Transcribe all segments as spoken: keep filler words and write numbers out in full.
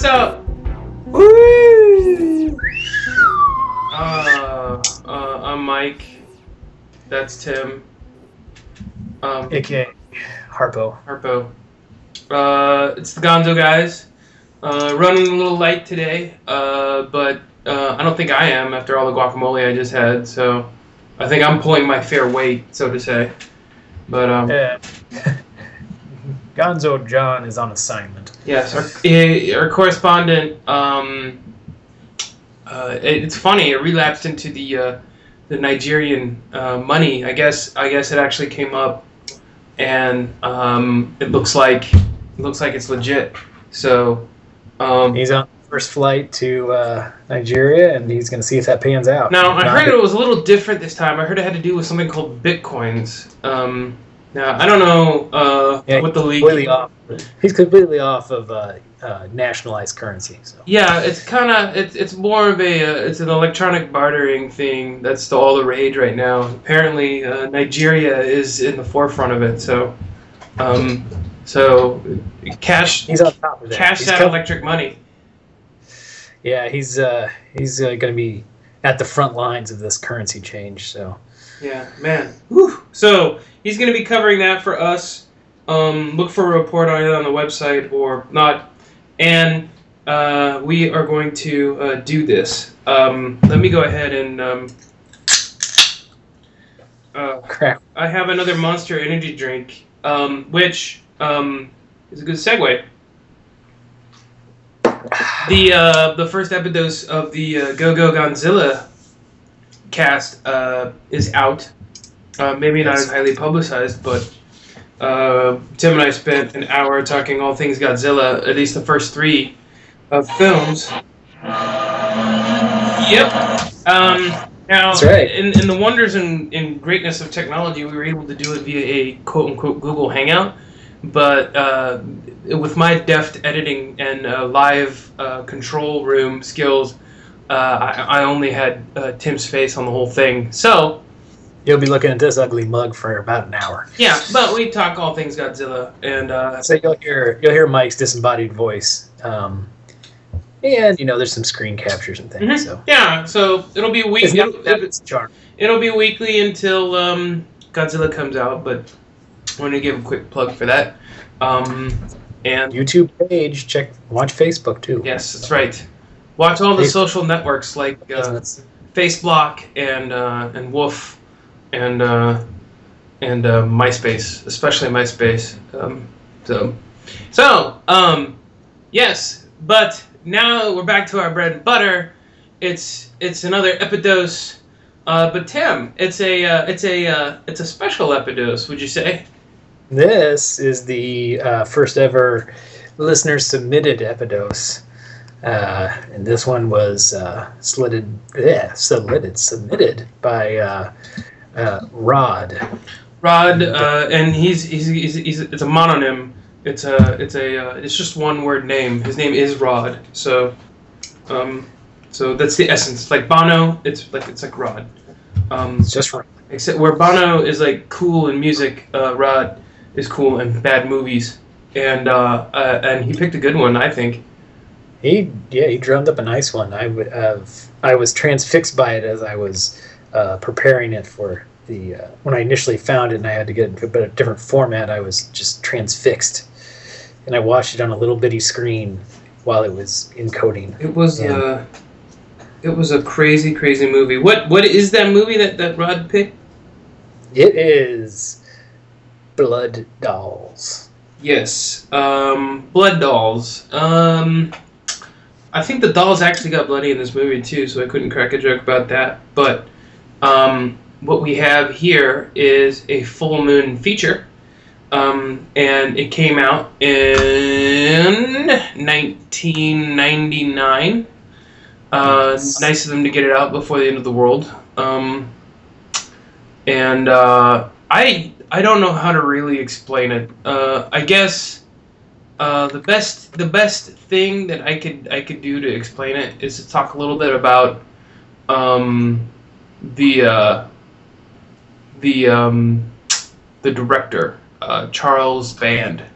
what's up? Woo! Uh, uh, I'm Mike. That's Tim. Um, A K A Harpo. Harpo. Uh, it's the Gonzo guys. Uh, running a little light today, uh, but uh, I don't think I am after all the guacamole I just had, so I think I'm pulling my fair weight, so to say. But, um... Uh, Gonzo John is on assignment. Yes, our, our correspondent, um... Uh, it, it's funny, it relapsed into the, uh, the Nigerian uh, money. I guess I guess it actually came up, and um, it looks like it looks like it's legit. So um, he's on first flight to uh, Nigeria, and he's going to see if that pans out. Now I Not heard it was a little different this time. I heard it had to do with something called bitcoins. Um, now I don't know uh, yeah, what the league. Completely off. He's completely off of uh, uh, nationalized currency. So yeah, it's kind of it's it's more of a uh, it's an electronic bartering thing that's the, all the rage right now. Apparently, uh, Nigeria is in the forefront of it. So, um, so cash he's on top of that. Cash he's that come- electric money. Yeah, he's uh, he's uh, going to be at the front lines of this currency change. So yeah, man. Whew. So he's going to be covering that for us. Um, look for a report on it on the website or not. And uh, we are going to uh, do this. Um, let me go ahead and... Um, uh, crap. I have another Monster Energy drink, um, which um, is a good segue. The uh, the first episode of the uh, Go Go Gonzilla cast uh, is out. Uh, maybe not as highly publicized, but uh, Tim and I spent an hour talking all things Godzilla, at least the first three uh, films. Yep. Um, now, That's right. in, in the wonders and, and greatness of technology, we were able to do it via a quote-unquote Google Hangout. But uh, with my deft editing and uh, live uh, control room skills, uh, I, I only had uh, Tim's face on the whole thing. So You'll be looking at this ugly mug for about an hour. yeah, but we talk all things Godzilla, and uh, So you'll hear you'll hear Mike's disembodied voice, um, and you know there's some screen captures and things. mhm. So yeah, so it'll be it's weekly. not It'll, that it'll, it's a charm. it'll be weekly until um, Godzilla comes out. But I want to give a quick plug for that. Um, and YouTube page, check, watch Facebook too. yes, that's right. Watch all the Facebook. social networks like uh, That's- Faceblock and uh, and Woof and uh, and uh, MySpace, especially MySpace. Um, so, so um, yes, but now we're back to our bread and butter. It's it's another Epidose, uh, but Tim, it's a uh, it's a uh, it's a special Epidose. Would you say? This is the uh, first ever listener submitted Epidose. Uh, and this one was uh, slitted, yeah, submitted, submitted by uh, uh, Rod. Rod, uh, and he's, he's he's he's it's a mononym. It's a it's a uh, it's just one word name. His name is Rod. So, um, so that's the essence. Like Bono, it's like it's like Rod. Um, It's just Rod. except where Bono is like cool in music, uh, Rod is cool in bad movies. And uh, uh, and he picked a good one, I think. He, yeah, he drummed up a nice one. I would have, I was transfixed by it as I was uh, preparing it for the, uh, when I initially found it and I had to get it into a different format, I was just transfixed. And I watched it on a little bitty screen while it was encoding. It was Yeah. uh, it was a crazy, crazy movie. What what is that movie that, that Rod picked? It is Blood Dolls. Yes, um, Blood Dolls. Um, I think the dolls actually got bloody in this movie too, so I couldn't crack a joke about that. But um, what we have here is a full moon feature, um, and it came out in nineteen ninety-nine. Uh, nice of them to get it out before the end of the world. Um, and uh, I I don't know how to really explain it. Uh, I guess. Uh, the best the best thing that I could I could do to explain it is to talk a little bit about um, the uh, the um, the director uh, Charles Band,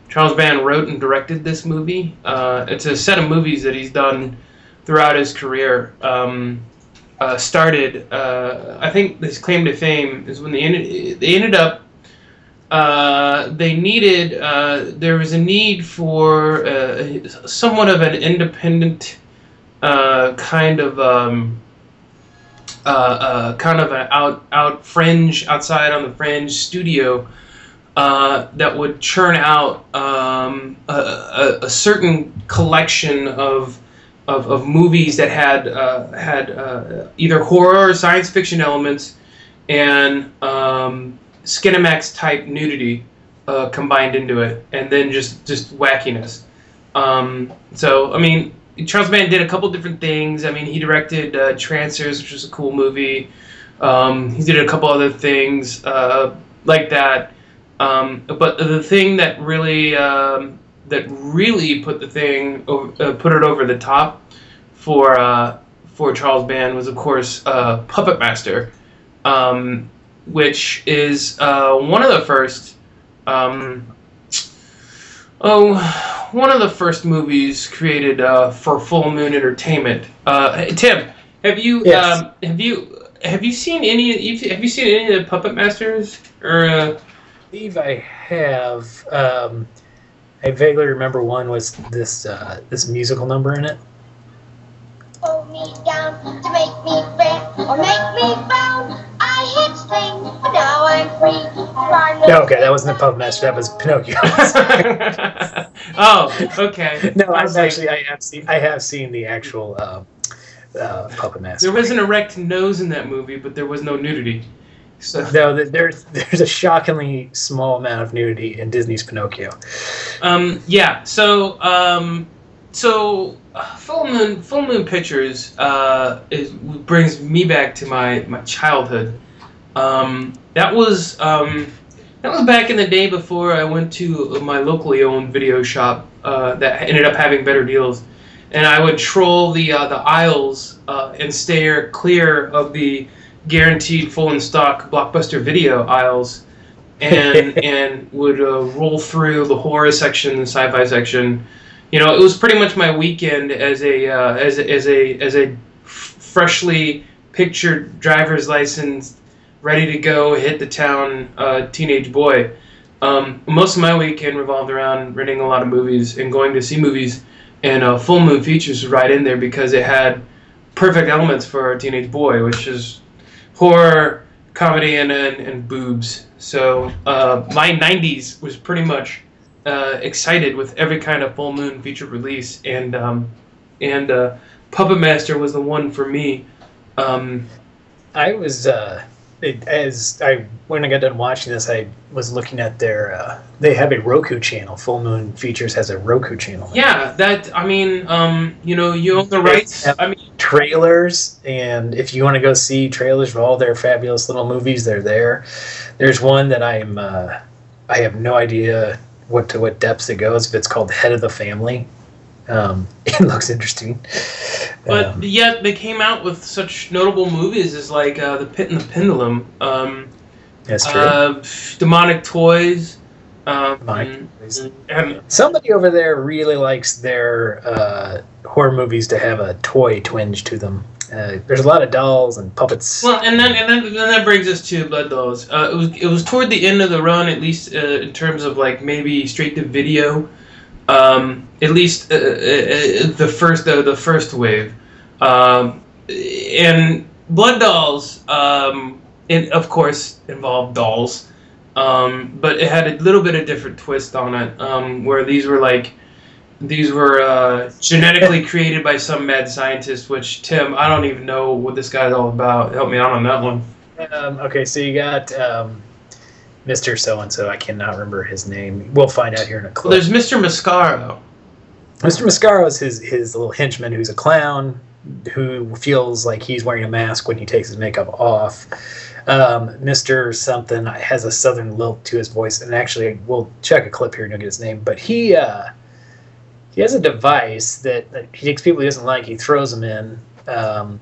Charles Band wrote and directed this movie. Uh, it's a set of movies that he's done throughout his career. Um, uh, started, uh, I think his claim to fame is when they ended, they ended up, uh, they needed, uh, there was a need for uh, somewhat of an independent uh, kind of, um, uh, uh, kind of an out, out fringe, outside on the fringe studio uh, that would churn out um, a, a, a certain collection of Of, of movies that had uh, had uh, either horror or science fiction elements and um, Skinamax type nudity uh, combined into it, and then just just wackiness. Um, so I mean, Charles Band did a couple different things. I mean, he directed uh, Trancers, which was a cool movie. Um, he did a couple other things uh, like that. Um, but the thing that really um, that really put the thing over, uh, put it over the top for uh, for Charles Band was, of course, uh, Puppet Master, um, which is uh, one of the first um, oh one of the first movies created uh, for Full Moon Entertainment. Uh, hey, Tim, have you Yes. um, have you have you seen any have you seen any of the Puppet Masters or? Uh, I believe I have. Um, I vaguely remember one was this uh, this musical number in it. Hold me down to make me fair or make me frown. I hit string, but now I'm free. Run No, okay, that wasn't the Puppet Master. That was Pinocchio. oh, okay. No, I I've see. actually I have seen I have seen the actual uh, uh, Puppet Master. There was an erect nose in that movie, but there was no nudity. So, No, th- there's there's a shockingly small amount of nudity in Disney's Pinocchio. um, yeah. So, um, so uh, Full Moon, Full Moon Pictures uh, is brings me back to my my childhood. Um, that was um, that was back in the day before I went to my locally owned video shop uh, that ended up having better deals, and I would troll the uh, the aisles uh, and stay clear of the guaranteed full in stock Blockbuster Video aisles, and and would uh, roll through the horror section, the sci-fi section. You know, it was pretty much my weekend as a uh, as a, as a as a freshly pictured driver's license, ready to go hit the town uh, teenage boy. Um, most of my weekend revolved around renting a lot of movies and going to see movies, and uh, Full Moon Features was right in there because it had perfect elements for a teenage boy, which is horror, comedy, and, and, and boobs. So uh, my nineties was pretty much uh, excited with every kind of Full Moon feature release, and um, and uh, Puppet Master was the one for me. Um, I was uh, it, as I when I got done watching this, I was looking at their. Uh, they have a Roku channel. Full Moon Features has a Roku channel. yeah, that I mean, um, you know, you own the rights. I mean, Trailers, and if you want to go see trailers for all their fabulous little movies, they're there. There's one that I'm. Uh, I have no idea what to what depths it goes. But it's called Head of the Family. Um, it looks interesting. but Um, yet they came out with such notable movies as like uh, The Pit and the Pendulum. Um, that's true. Uh, Demonic Toys. Um, Demonic Toys. And Somebody over there really likes their uh, horror movies to have a toy twinge to them. Uh, there's a lot of dolls and puppets. well, and then and then, then that brings us to Blood Dolls. Uh, it was it was toward the end of the run, at least uh, in terms of like maybe straight to video. Um, at least uh, uh, uh, the first uh, the first wave, um, and Blood Dolls. Um, it of course involved dolls, um, but it had a little bit of different twist on it, um, where these were like these were uh, genetically created by some mad scientist. Which Tim, I don't even know what this guy's all about. Help me out on that one. Um, okay, so you got um, Mister So-and-so. I cannot remember his name. We'll find out here in a Well, clip. there's Mister Mascaro. Mister Mascaro is his, his little henchman who's a clown who feels like he's wearing a mask when he takes his makeup off. Um, Mister Something has a southern lilt to his voice, and actually, we'll check a clip here and you'll get his name. But he uh, he has a device that, that he takes people he doesn't like, he throws them in. Um,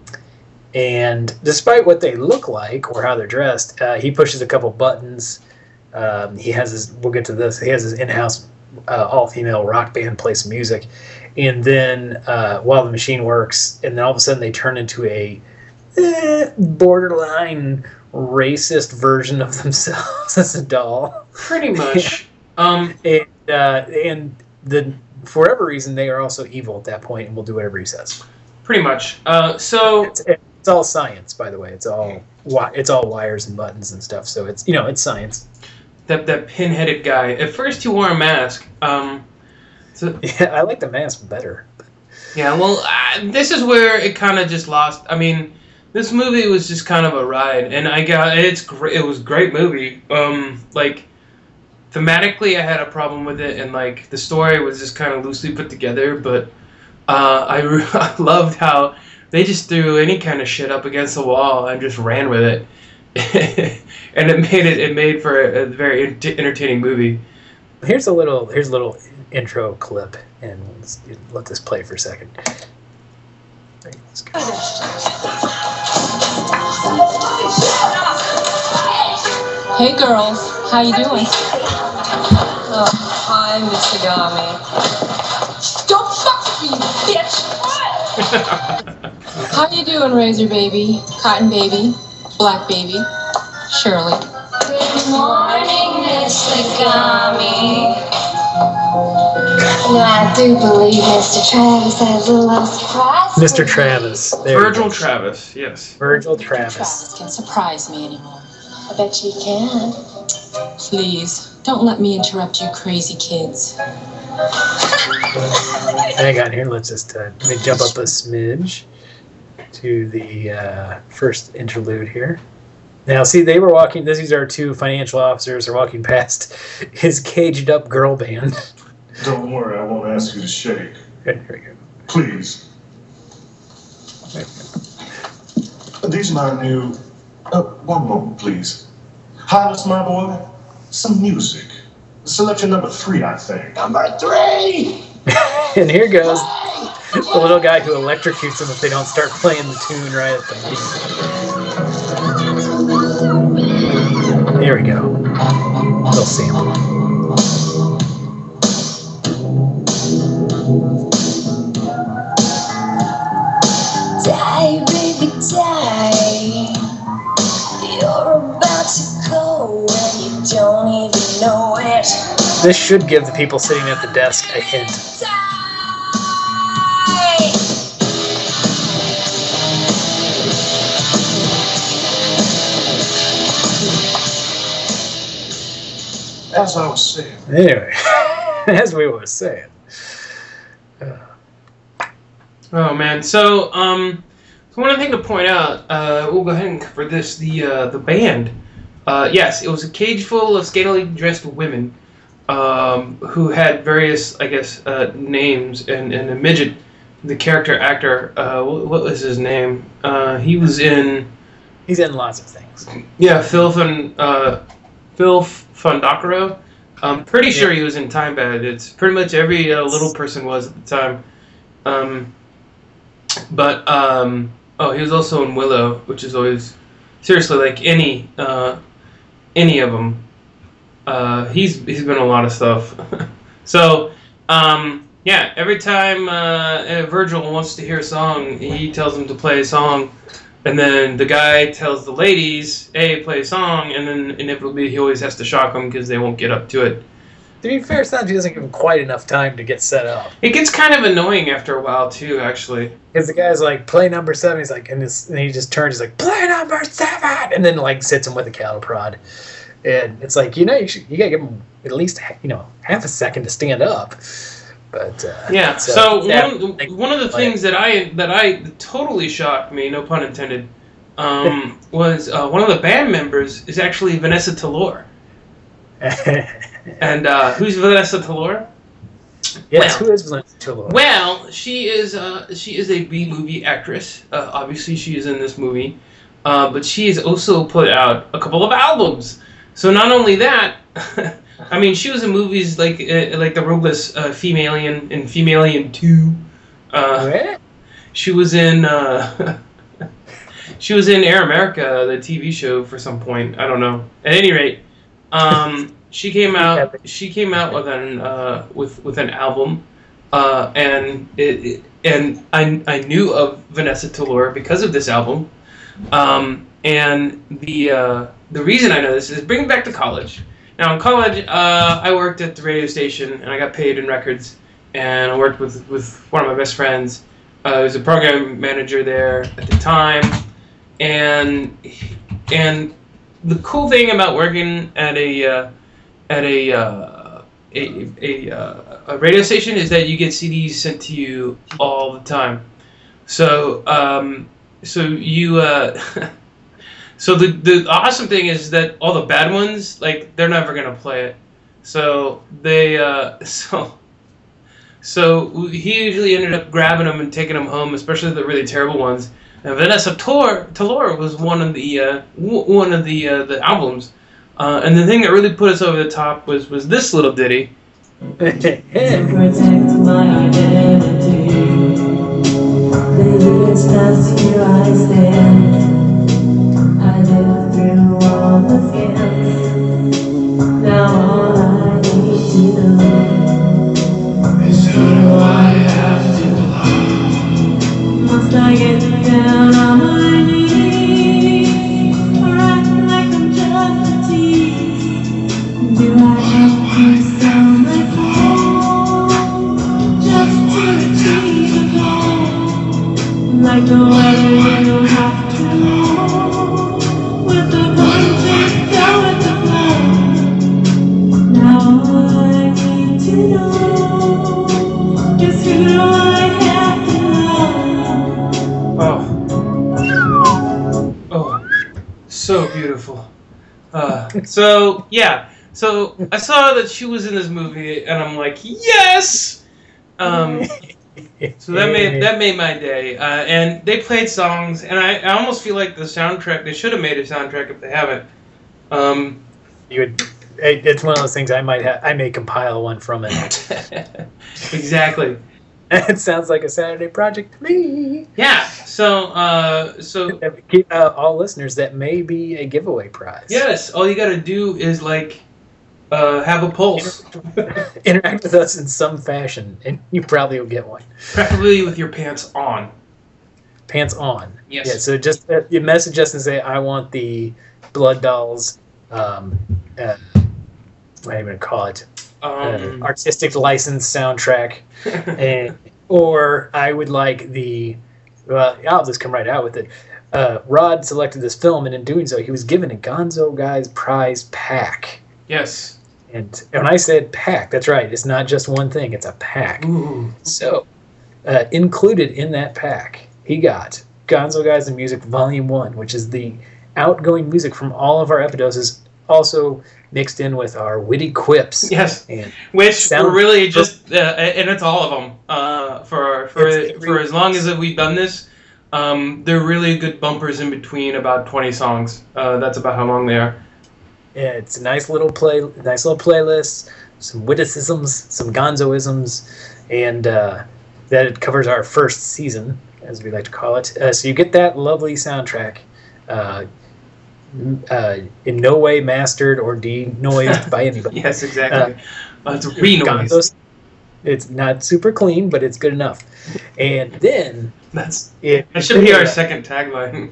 and despite what they look like or how they're dressed, uh, he pushes a couple buttons. Um, he has his, we'll get to this, he has his in-house uh, all-female rock band play some music, and then uh, while the machine works, and then all of a sudden they turn into a eh, borderline racist version of themselves as a doll. Pretty much. um, and uh, and the for whatever reason they are also evil at that point and will do whatever he says. Pretty much. Uh, so it's, it's all science, by the way. It's all it's all wires and buttons and stuff. So it's you know it's science. That that pin-headed guy. At first, he wore a mask. Um, so, yeah, I like the mask better. Yeah, well, uh, this is where it kind of just lost. I mean, this movie was just kind of a ride, and I got it's great. It was a great movie. Um, like thematically, I had a problem with it, and like the story was just kind of loosely put together. But uh, I, re- I loved how they just threw any kind of shit up against the wall and just ran with it. And it made it it made for a, a very ent- entertaining movie. Here's a little here's a little intro clip, and let's let this play for a second. Hey girls, how you doing? Oh, hi, Mister Gami. Don't fuck with me, bitch! How you doing, Razor Baby, Cotton Baby, Black Baby, Shirley? Good morning, Mister Gummy. I do believe Mister Travis has a little surprise. Mister Travis. There Virgil Travis, yes. Virgil Travis. Travis. Travis can't surprise me anymore. I bet you can. Please, don't let me interrupt you crazy kids. Hang on here. Let's just uh, let me jump up a smidge to the uh, first interlude here. Now, see, they were walking. These are two financial officers are walking past his caged up girl band. Don't worry, I won't ask you to shake. Okay, here we go. Please. These are my new. Uh, one moment, please. Hollis, my boy. Some music. Selection number three, I think. Number three! And here goes the little guy who electrocutes them if they don't start playing the tune right at the beat. Here we go. Little sample. Die, baby, die. You're about to go and you don't even know it. This should give the people sitting at the desk a hint. Die. As I was saying. Anyway, as we were saying. Uh, Oh man, so um, so one thing to point out, uh, we'll go ahead and cover this. The uh, the band, uh, yes, it was a cage full of scantily dressed women, um, who had various, I guess, uh, names. And, and a midget, the character actor, uh, what, what was his name? Uh, he was in. he's in lots of things. Yeah, Phil Fun, uh, Phil Fundacaro. I'm pretty sure he was in Time Bandits. Pretty much every uh, little person was at the time. Um, but um, oh, he was also in Willow, which is always seriously like any uh, any of them. Uh, he's he's been in a lot of stuff. So um, yeah, every time uh, Virgil wants to hear a song, he tells them to play a song. And then the guy tells the ladies, hey, play a song, and then inevitably he always has to shock them because they won't get up to it. To be fair, sometimes he doesn't give him quite enough time to get set up. It gets kind of annoying after a while, too, actually. Because the guy's like, play number seven. He's like, and, this, and he just turns, he's like, play number seven! And then, like, sits him with a cattle prod. And it's like, you know, you, should, you gotta give him at least, you know, half a second to stand up. But uh, yeah, so, so yeah, one, one of the things that I that I totally shocked me, no pun intended, um, was uh, one of the band members is actually Vanessa Tallor. And uh, who's Vanessa Tallor? Yes, well, who is Vanessa Tallor? Well, she is uh, she is a B movie actress. Uh, obviously, she is in this movie, uh, but she has also put out a couple of albums. So not only that. I mean, she was in movies like uh, like the Robles uh, Femalien and Femalien two. Uh, she was in uh, she was in Air America, the T V show, for some point. I don't know. At any rate, um, she came out. She came out with an uh, with with an album, uh, and it, it and I I knew of Vanessa Tallore because of this album, um, and the uh, the reason I know this is bringing back to college. Now in college, uh, I worked at the radio station and I got paid in records, and I worked with with one of my best friends. Uh, I was a program manager there at the time, and and the cool thing about working at a uh, at a uh, a a, uh, a radio station is that you get C Ds sent to you all the time. So um, so you uh, so the the awesome thing is that all the bad ones, like, they're never gonna play it. So they uh, so. So he usually ended up grabbing them and taking them home, especially the really terrible ones. And Vanessa Tallore was one of the uh, w- one of the uh, the albums. Uh, and the thing that really put us over the top was was this little ditty. Protect my identity. Baby, it's just here I stand. I lived through all the scams. Now all I need to know. Must I get down on my knees, or act like I'm just a tease? Do I have to sound like home, just to achieve a goal? Like the weather you have to know, with the punches go with the flow. Now all I need to know is who do I have to love? Oh, oh, so beautiful. Uh, so yeah, so I saw that she was in this movie, and I'm like, yes. Um, so that made that made my day. Uh, and they played songs, and I, I almost feel like the soundtrack. They should have made a soundtrack if they haven't. Um, You would. It's one of those things I might have. I may compile one from it. exactly. It sounds like a Saturday project to me. Yeah. So, uh, so Keep uh, all listeners, that may be a giveaway prize. yes, all you got to do is like uh, have a pulse, Interact with us in some fashion, and you probably will get one. preferably with your pants on. Pants on. Yes. Yeah. So just uh, you message us and say, "I want the Blood Dolls." Um, uh, what am I going to call it? Um, uh, artistic license soundtrack, and or I would like the. Well, I'll just come right out with it. Uh, Rod selected this film, and in doing so, he was given a Gonzo Guys prize pack. yes. And when I said pack, that's right. It's not just one thing; it's a pack. Ooh. So, uh, included in that pack, he got Gonzo Guys and Music Volume One, which is the outgoing music from all of our episodes, also mixed in with our witty quips. Yes. And Which sound- were really just, uh, and it's all of them. Uh, for for It's- for as long as we've done this, um, they're really good bumpers in between about twenty songs. Uh, that's about how long they are. Yeah, it's a nice little play, nice little playlist. Some witticisms, some Gonzoisms, and uh, that covers our first season, as we like to call it. Uh, so you get that lovely soundtrack. Uh, Uh, in no way mastered or denoised by anybody. Yes, exactly. Uh, it's re-noise. Gonzo's- It's not super clean, but it's good enough. And then That's it that should be our second tagline.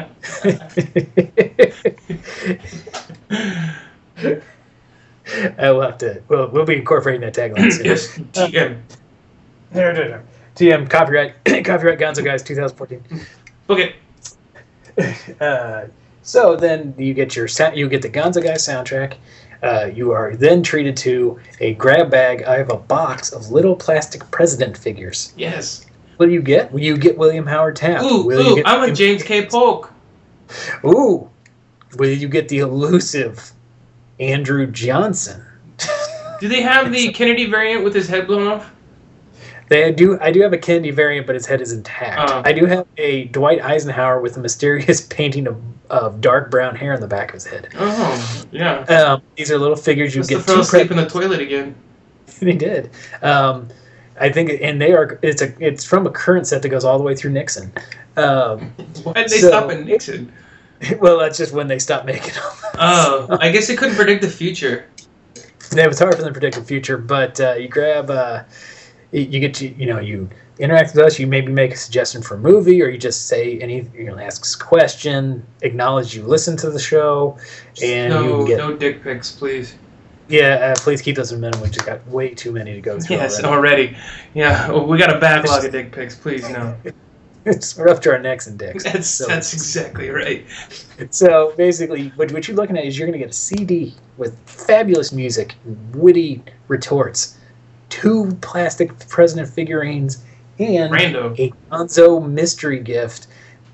I will have to. Well, we'll be incorporating that tagline soon. Yes, T M. No, no, no. T M copyright, copyright Gonzo Guys twenty fourteen. Okay. Uh, so then you get your sa- you get the Gonzo Guys soundtrack. Uh, you are then treated to a grab bag. I have a box of little plastic president figures. Yes. What do you get? Will you get William Howard Taft? Ooh, Will you ooh, get- I'm a James K. Polk. Ooh. Will you get the elusive Andrew Johnson? Do they have the Kennedy variant with his head blown off? They do. I do have a Kennedy variant, but his head is intact. Oh. I do have a Dwight Eisenhower with a mysterious painting of, of dark brown hair on the back of his head. Oh, yeah. Um, these are little figures you Must have get. fell two asleep pre- in the toilet again. They did. Um, I think, and they are. It's a. It's from a current set that goes all the way through Nixon. Um, Why did they So- stop at Nixon? well, that's just when they stopped making them. Oh, I guess they couldn't predict the future. it's hard for them to predict the future, but uh, you grab, uh, you get to, you know, you interact with us. You maybe make a suggestion for a movie, or you just say any, you know, ask us a question, acknowledge you listen to the show, and no, you can get no dick pics, please. Yeah, uh, please keep those in minimum. We just got way too many to go through. Yes, already. already. Yeah, well, we got a backlog of dick pics. Please, no. It's we're up to our necks and dicks. That's so, that's exactly right. So basically, what, what you're looking at is you're going to get a C D with fabulous music, witty retorts, two plastic president figurines, and Rando. a Gonzo mystery gift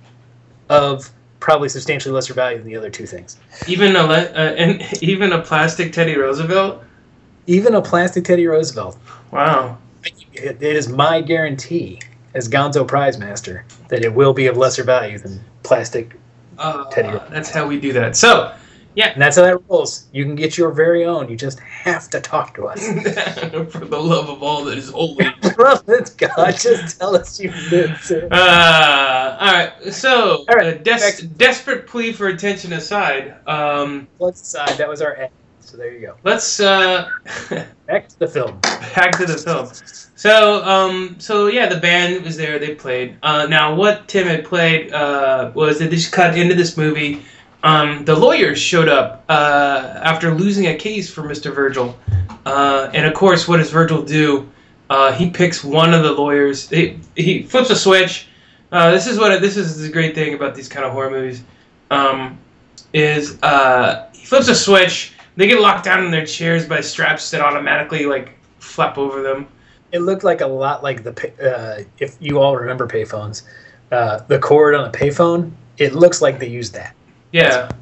of probably substantially lesser value than the other two things. Even a le- uh, and even a plastic Teddy Roosevelt. Even a plastic Teddy Roosevelt. Wow. It, it is my guarantee as Gonzo Prize Master that it will be of lesser value than plastic Uh, Teddy Roosevelt. that's how we do that. So, yeah. And that's how that rolls. You can get your very own. You just have to talk to us. For the love of all that is holy. Providence, God, just tell us you did, sir. Uh, all right. So, All right, uh, des- back- desperate plea for attention aside, um, Let's decide. That was our end. So there you go. let's uh, Back to the film. back to the film. So, um, so yeah, the band was there. They played. Uh, now, what Tim had played uh, was that they just cut into this movie. Um, the lawyers showed up uh, after losing a case for Mister Virgil, uh, and of course, what does Virgil do? Uh, he picks one of the lawyers. He, he flips a switch. Uh, this is what this is the great thing about these kind of horror movies, um, is uh, he flips a switch. They get locked down in their chairs by straps that automatically like flap over them. It looked like a lot like the pay- uh, if you all remember payphones, uh, the cord on a payphone. It looks like they used that. Yeah.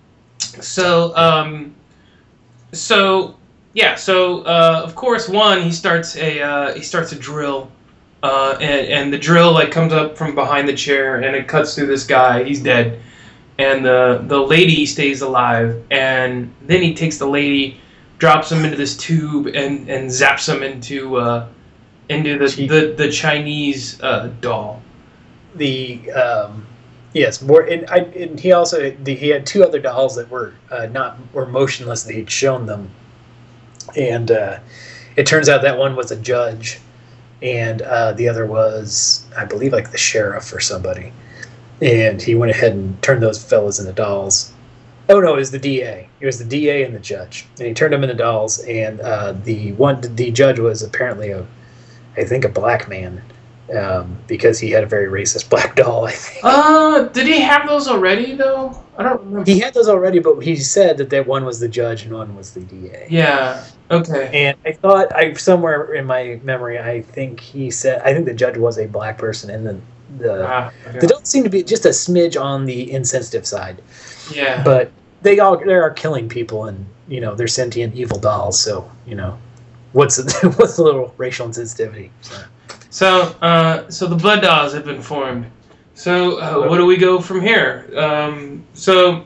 So, um, so yeah. So, uh, of course, one he starts a uh, he starts a drill, uh, and and the drill like comes up from behind the chair and it cuts through this guy. He's dead, and the the lady stays alive. And then he takes the lady, drops him into this tube, and and zaps him into uh, into the the the Chinese uh, doll. The um, yes, more. And, I, and he also the, he had two other dolls that were uh, not were motionless that he'd shown them, and uh, it turns out that one was a judge, and uh, the other was I believe like the sheriff or somebody, and he went ahead and turned those fellas into dolls. Oh no, it was the D A. It was the D A and the judge, and he turned them into dolls. And uh, the one the judge was apparently a, I think a black man. Um, because he had a very racist black doll, I think. Uh, did he have those already though? I don't remember. He had those already, but he said that that one was the judge and one was the D A. Yeah. Okay. And I thought, I somewhere in my memory, I think he said, I think the judge was a black person, and the the Ah, okay. they don't seem to be just a smidge on the insensitive side, Yeah. but they all they are killing people, and you know they're sentient evil dolls. So you know, what's the, what's the little racial insensitivity? So. So, uh, so the blood dolls have been formed. So, uh, what do we go from here? Um, so,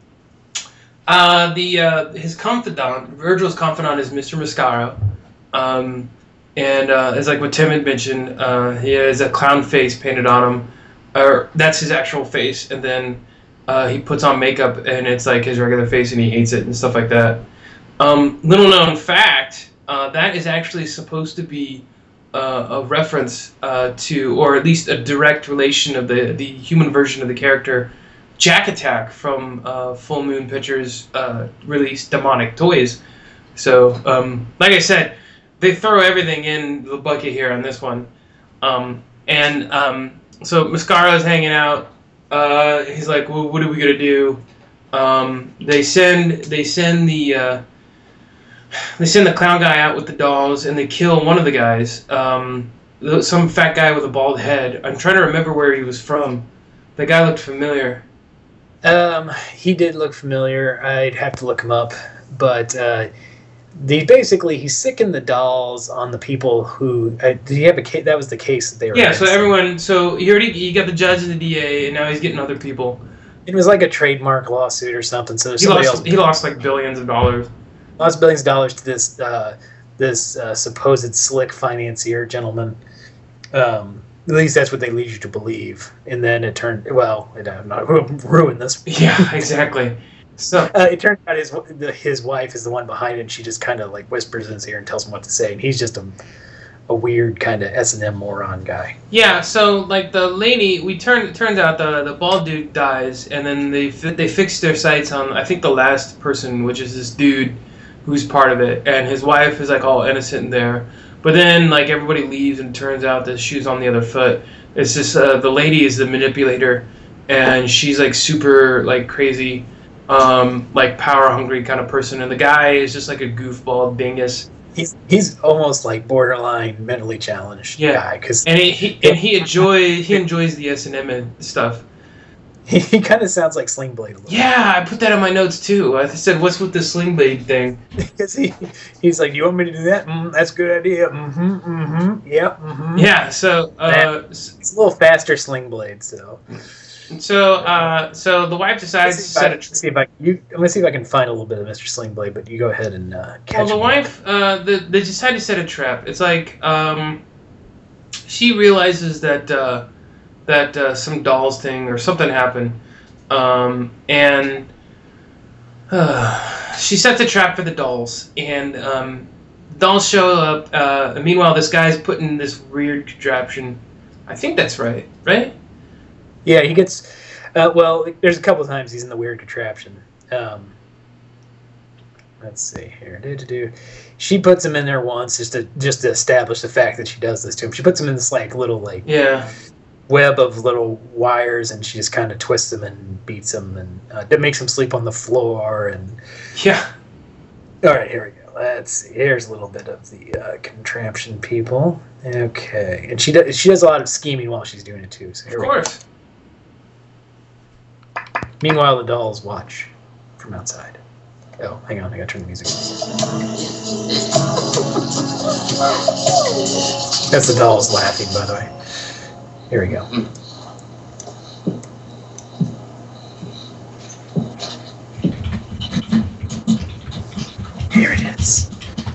uh, the uh, his confidant, Virgil's confidant, is Mister Mascaro, um, and uh, it's like what Tim had mentioned. Uh, he has a clown face painted on him, or that's his actual face, and then uh, he puts on makeup, and it's like his regular face, and he hates it and stuff like that. Um, little known fact: uh, that is actually supposed to be. Uh, a reference uh, to, or at least a direct relation of the, the human version of the character Jack Attack from uh, Full Moon Pictures' uh, released Demonic Toys. So, um, like I said, they throw everything in the bucket here on this one. Um, and um, so Mascaro's hanging out. Uh, he's like, well, what are we going to do? Um, they send they send the... Uh, They send the clown guy out with the dolls, and they kill one of the guys. Um, some fat guy with a bald head. I'm trying to remember where he was from. The guy looked familiar. Um, he did look familiar. I'd have to look him up, but uh, the basically he's sicking the dolls on the people who. Uh, did he have a case? That was the case that they were. Yeah. So against. everyone. So he already he got the judge and the D A, and now he's getting other people. It was like a trademark lawsuit or something. So there's He somebody lost. else He lost like billions of dollars. lost billions of dollars to this uh, this uh, supposed slick financier gentleman. Um, at least that's what they lead you to believe. And then it turned well. It, I'm not ruin this. Yeah. Exactly. So Uh, it turns out his the, his wife is the one behind it, and she just kind of like whispers in his ear and tells him what to say. And he's just a, a weird kind of S and M moron guy. yeah, so like the lady, we turn it turns out the the bald dude dies, and then they fi- they fix their sights on I think the last person, which is this dude who's part of it, and his wife is like all innocent there. But then like everybody leaves, and it turns out the shoe's on the other foot. It's just uh, the lady is the manipulator, and she's like super like crazy. Um, like power hungry kind of person, and the guy is just like a goofball dingus. He's he's almost like borderline mentally challenged Yeah. guy because And he, he and he enjoy he enjoys the S and M and stuff. he, he kind of sounds like Sling Blade a little. Yeah, I put that in my notes too. I said, "What's with the Sling Blade thing?" Because he he's like, you want me to do that? Mm, that's a good idea. Mm-hmm. Mm-hmm. Yep. Mm-hmm. Yeah. So, uh, s- It's a little faster Sling Blade, so. so, uh, so the wife decides to Let's see, if set I, a. let's see if I you. I'm gonna see if I can find a little bit of Mister Sling Blade, but you go ahead and uh, catch Well, the him. wife, uh, the, they decide to set a trap. It's like um, she realizes that uh, that uh, some dolls thing or something happened, um, and uh, she sets a trap for the dolls. And um, dolls show up. Uh, and meanwhile, this guy's putting this weird contraption. I think that's right, right? Yeah, he gets. Uh, well, there's a couple of times he's in the weird contraption. Um, let's see here. Do-do-do. She puts him in there once just to just to establish the fact that she does this to him. She puts him in this like little like Yeah. web of little wires, and she just kind of twists him and beats him, and uh, that makes him sleep on the floor. And Yeah. all right, here we go. Let's see. Here's a little bit of the uh, contraption, people. Okay, and she does she does a lot of scheming while she's doing it too. So here Of we go. course. Meanwhile, the dolls watch from outside. Oh, hang on, I gotta turn the music on. That's the dolls laughing, by the way. Here we go. Here it is.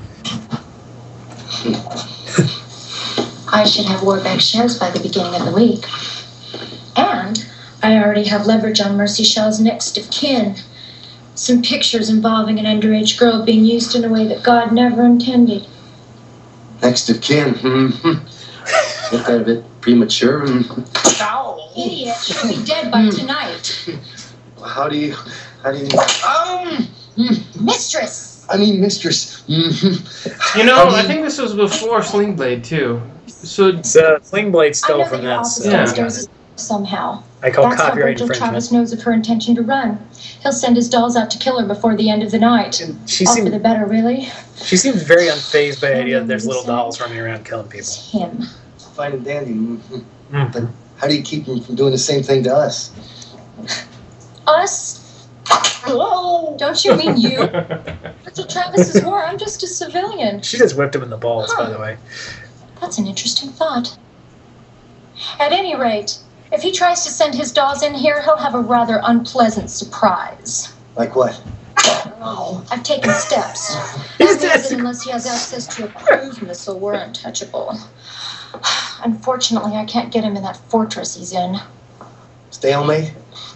I should have Warbeck shares by the beginning of the week. And I already have leverage on Mercy Shell's next of kin. Some pictures involving an underage girl being used in a way that God never intended. Next of kin. Mm-hmm. Look a bit premature. Idiot, she'll be dead by tonight. How do you, how do you, um, Mistress! I mean, mistress. Mm-hmm. You know, I mean- I think this was before Sling Blade too. So It's uh, Sling Blade I stole know from that your that. office So Yeah. downstairs somehow. I call That's how copyright Virgil infringement. Travis knows of her intention to run. He'll send his dolls out to kill her before the end of the night. And she All for seems the better, really. she seems very unfazed by the idea that there's little dolls running around killing people. It's him. Fine and dandy. Mhm. Mm. But how do you keep him from doing the same thing to us? Us? Don't you mean you? Virgil Travis is war. I'm just a civilian. She just whipped him in the balls, by the way. That's an interesting thought. At any rate, if he tries to send his dolls in here, he'll have a rather unpleasant surprise. Like what? Oh, I've taken steps. He's That means dead. that unless he has access to a cruise missile, we're untouchable. Unfortunately, I can't get him in that fortress he's in. Stalemate?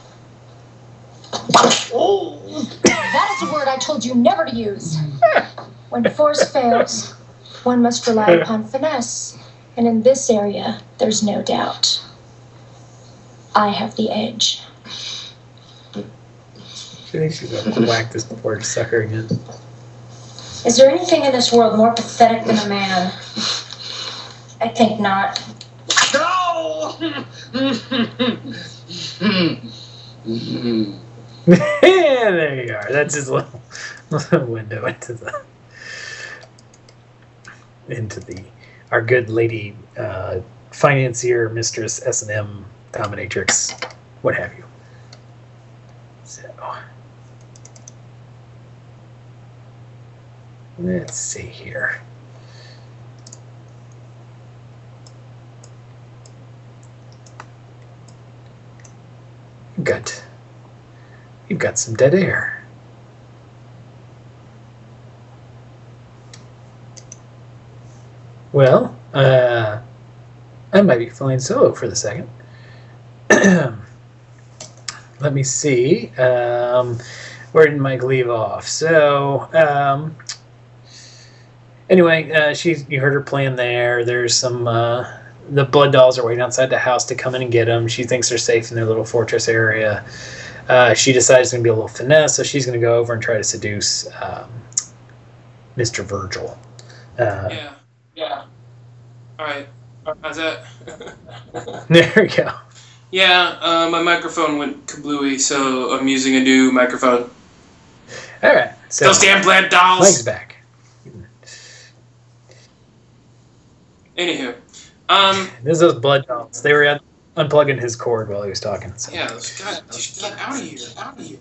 That is a word I told you never to use. When force fails, one must rely upon finesse. And in this area, there's no doubt. I have the edge. She thinks she's gonna whack this poor sucker again. Is there anything in this world more pathetic than a man? I think not. No! Yeah, there you are. That's his little, little window into the into the our good lady uh, financier, mistress, S and M dominatrix, what have you. So let's see here. You've got you've got some dead air. Well, uh, I might be flying solo for the second. Let me see. Um, where did Mike leave off? So, um, anyway, uh, she you heard her plan there. There's some uh, the blood dolls are waiting outside the house to come in and get them. She thinks they're safe in their little fortress area. Uh, she decides it's going to be a little finesse, so she's going to go over and try to seduce um, Mister Virgil. Uh, Yeah, yeah. All right. How's that? There we go. Yeah, uh, my microphone went kablooey, so I'm using a new microphone. All right. So Those damn blood dolls. Mike's back. Anywho, um, There's those blood dolls. They were un- unplugging his cord while he was talking. So. yeah, those guys, just get out of here, out of here.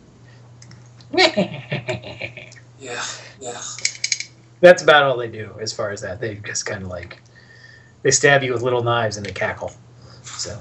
Yeah, yeah. That's about all they do as far as that. They just kind of like they stab you with little knives and they cackle. So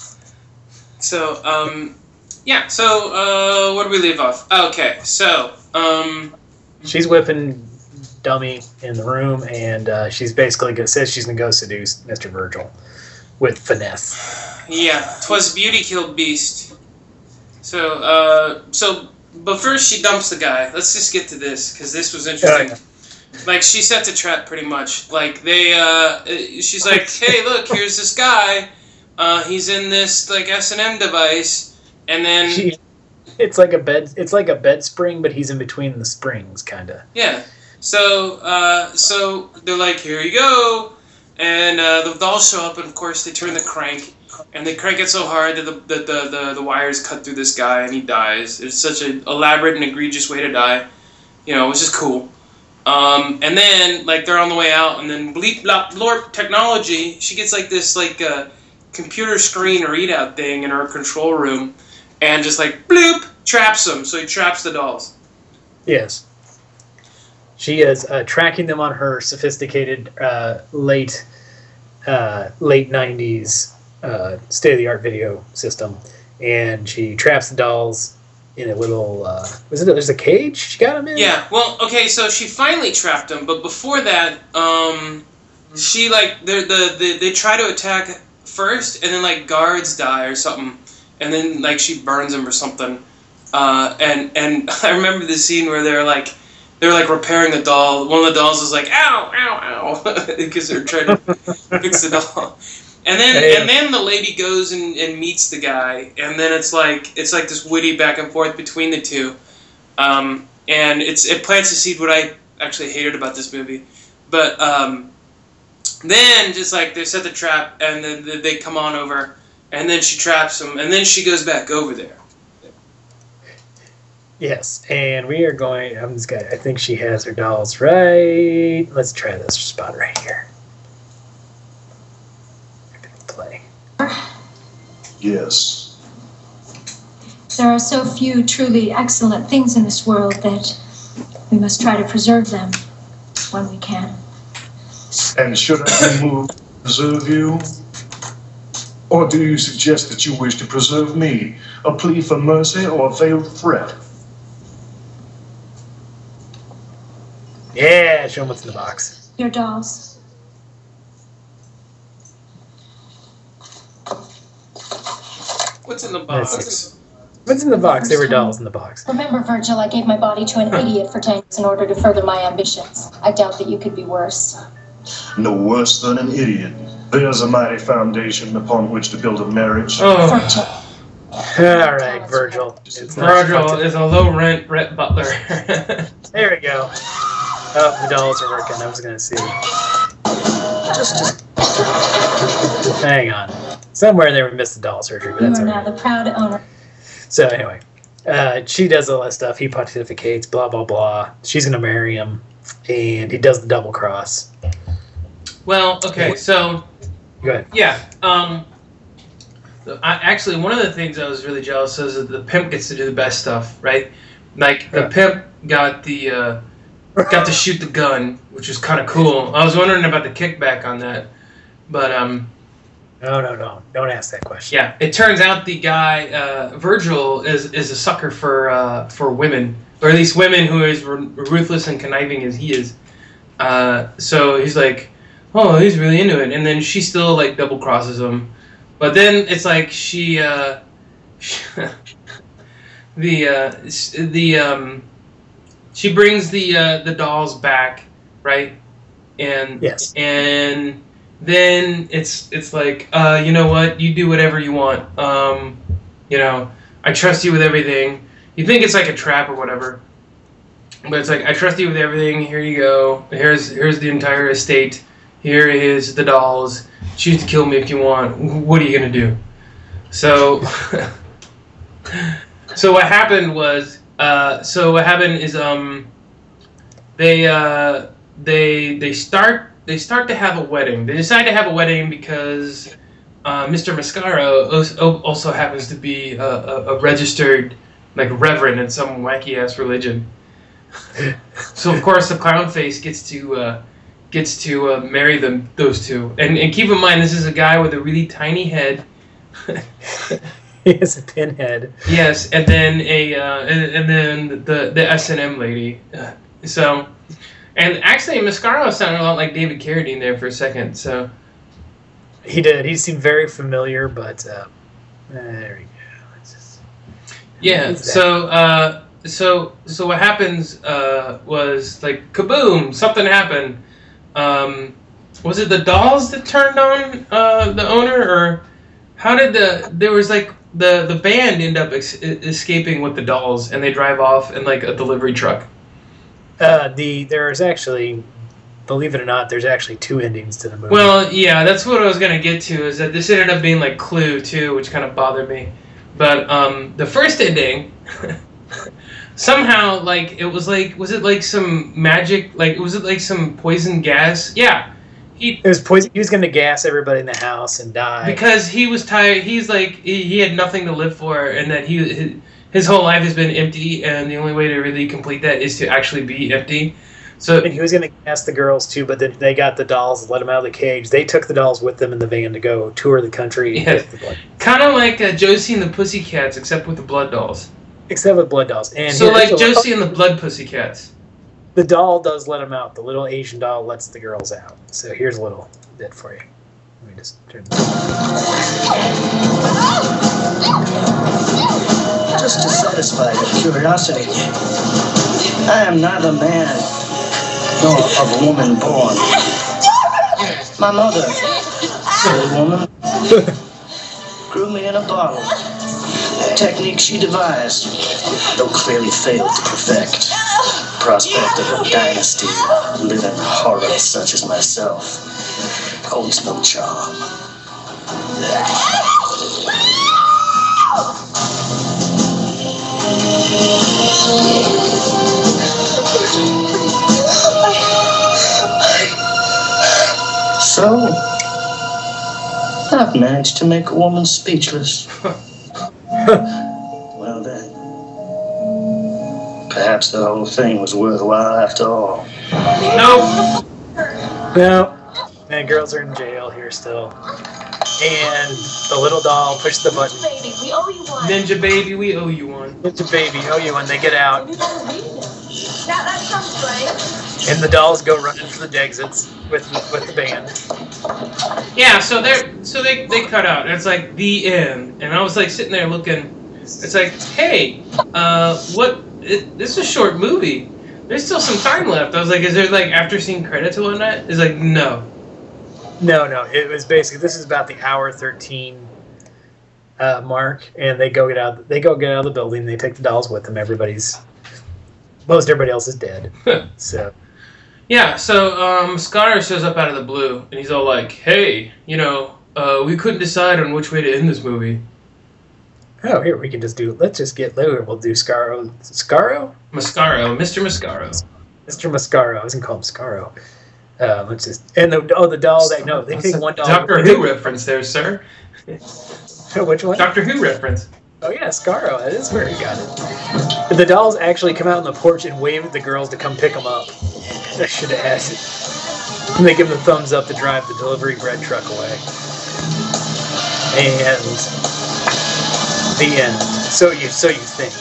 So, um, yeah. So, uh, where do we leave off? Okay, so, um, she's whipping Dummy in the room, and uh, she's basically gonna says she's gonna go seduce Mister Virgil with finesse. yeah, 'twas beauty killed beast. So, uh, so, but first she dumps the guy. Let's just get to this because this was interesting. Okay. Like she sets a trap pretty much. Like they, uh, she's like, hey, look, here's this guy. Uh, he's in this like S and M device, and then She, it's like a bed. It's like a bed spring, but he's in between the springs, kind of. yeah. So, uh, so they're like, here you go, and uh, the dolls show up, and of course they turn the crank, and they crank it so hard that the the, the, the, the wires cut through this guy, and he dies. It's such an elaborate and egregious way to die, you know, which is cool. Um, and then like they're on the way out, and then bleep blop blorp technology. She gets like this like uh, computer screen readout thing in her control room, and just like bloop traps them. So he traps the dolls. Yes. She is uh, tracking them on her sophisticated uh, late uh, late nineties uh, state of the art video system, and she traps the dolls in a little. Uh, was it? There's a cage she got them in. Yeah. Well, okay. So she finally trapped him, but before that, um, she like the the the they try to attack first, and then like guards die or something, and then like she burns him or something. Uh, and and I remember the scene where they're like. They're like repairing the doll. One of the dolls is like, "Ow, ow, ow," because they're trying to fix the doll. And then, Damn. and then the lady goes and, and meets the guy, and then it's like it's like this witty back and forth between the two, um, and it's it plants a seed what I actually hated about this movie, but um, then just like they set the trap, and then they come on over, and then she traps him, and then she goes back over there. Yes, and we are going. I'm just gonna. I think she has her dolls right. Let's try this spot right here. Play. Yes. There are so few truly excellent things in this world that we must try to preserve them when we can. And should I move to preserve you? Or do you suggest that you wish to preserve me? A plea for mercy or a veiled threat? Yeah, show them what's in the box. Your dolls. What's in the box? That's- What's in the box? There were dolls in the box. Remember, Virgil, I gave my body to an idiot for ten years in order to further my ambitions. I doubt that you could be worse. No worse than an idiot. There's a mighty foundation upon which to build a marriage. Oh, Virgil. All right, Virgil. It's not- Virgil is a low rent Rhett Butler. There we go. Oh, the dolls are working. I was gonna see. Just, just. Hang on. Somewhere they missed the doll surgery, but You that's are all now right. the proud owner. So anyway, uh, she does all that stuff. He pontificates, blah blah blah. She's gonna marry him, and he does the double cross. Well, okay, so Go ahead. yeah, um, I, actually, one of the things I was really jealous of is that the pimp gets to do the best stuff, right? Like the Yeah. pimp got the uh, got to shoot the gun, which was kind of cool. I was wondering about the kickback on that, but um, No, no, no. Don't ask that question. yeah, it turns out the guy uh, Virgil is is a sucker for uh, for women, or at least women who are as r- ruthless and conniving as he is. Uh, so he's like, oh, he's really into it, and then she still like double crosses him, but then it's like she, uh, the uh, s- the um, she brings the uh, the dolls back, right? And Yes. and then it's it's like, uh, you know what? You do whatever you want. Um, you know, I trust you with everything. You think it's like a trap or whatever, but it's like, I trust you with everything. Here you go. Here's here's the entire estate. Here is the dolls. Choose to kill me if you want. What are you gonna do? So, so what happened was, uh, so what happened is, um, they uh, they they start they start to have a wedding. They decide to have a wedding because uh, Mister Mascaro also also happens to be a, a, a registered like reverend in some wacky ass religion. So of course the clown face gets to uh, gets to uh, marry them those two. And and keep in mind, this is a guy with a really tiny head. He has a pinhead. Yes, and then a uh, and, and then the the S and M lady. Uh, so, and actually, Mascaro sounded a lot like David Carradine there for a second. So He did. He seemed very familiar, but uh, there we go. It's just, yeah. Who's that? So uh, so so what happens uh, was like kaboom! Something happened. Um, was it the dolls that turned on uh, the owner, or how did the there was like the the band end up ex- escaping with the dolls, and they drive off in like a delivery truck? uh, the there's actually, believe it or not, there's actually two endings to the movie. Well, yeah, that's what I was gonna get to. Is that this ended up being like Clue too, which kind of bothered me. But um, the first ending, somehow like it was like was it like some magic? Like was it like some poison gas? Yeah, he it was poison. He was going to gas everybody in the house and die. because he was tired. He's like he, he had nothing to live for, and that he his, his whole life has been empty, and the only way to really complete that is to actually be empty. So And he was going to gas the girls too, but then they got the dolls, let them out of the cage. They took the dolls with them in the van to go tour the country. Yes. with the blood, kind of like uh, Josie and the Pussycats, except with the blood dolls. except with blood dolls. And So here's like the- Josie and the Blood Pussycats. the doll does let them out. The little Asian doll lets the girls out. So here's a little bit for you. Let me just turn this. Just to satisfy your curiosity, I am neither man nor of a woman born. My mother, a woman, grew me in a bottle. A technique she devised, though clearly failed to perfect. Prospect of a dynasty living horrors such as myself holds no charm. So, I've managed to make a woman speechless. Well then, perhaps the whole thing was worthwhile after all. Nope. No. And girls are in jail here still. And the little doll pushed the button. Baby, we owe you one. Ninja baby, we owe you one. It's a baby. Oh, you when they get out. That, that sounds right. And the dolls go running for the exits with with the band. Yeah, so they're so they they cut out. And it's like the end, and I was like sitting there looking. It's like, hey, uh, what? It, this is a short movie. There's still some time left. I was like, is there like after scene credits or whatnot? It's like no. No, no. It was basically this is about the hour thirteen uh, mark, and they go get out. They go get out of the building. They take the dolls with them. Everybody's most everybody else is dead. So Yeah, so um, Scar shows up out of the blue, and he's all like, hey, you know, uh, we couldn't decide on which way to end this movie. oh, here we can just do. Let's just get Lou. We'll do Scaro. Scaro. Mascaro, Mister Mascaro. Mister Mascaro. I was gonna call him Scaro. Uh, let's just and the oh the doll that no they take one doll. Doctor Who reference there, sir. Which one? Doctor Who reference. Oh yeah, Scaro. That is where he got it. The dolls actually come out on the porch and wave at the girls to come pick them up. I should have asked it. And they give them the thumbs up to drive the delivery bread truck away. And the end. So you so you think.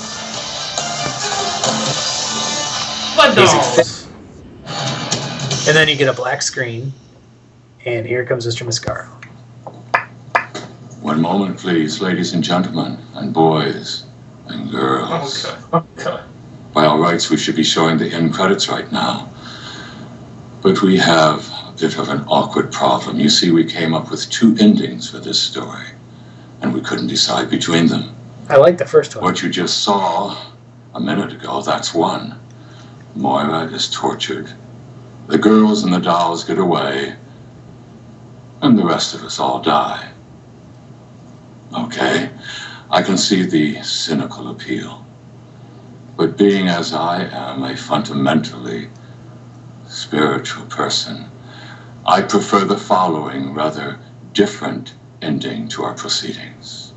Blood He's dolls. And then you get a black screen, and here comes Mister Mascaro. One moment, please, ladies and gentlemen, and boys and girls. Okay. Okay. By all rights, we should be showing the end credits right now. But we have a bit of an awkward problem. You see, we came up with two endings for this story, and we couldn't decide between them. I like the first one. What you just saw a minute ago, that's one. Moira is tortured. The girls and the dolls get away, and the rest of us all die. Okay, I can see the cynical appeal. But being as I am a fundamentally spiritual person, I prefer the following rather different ending to our proceedings.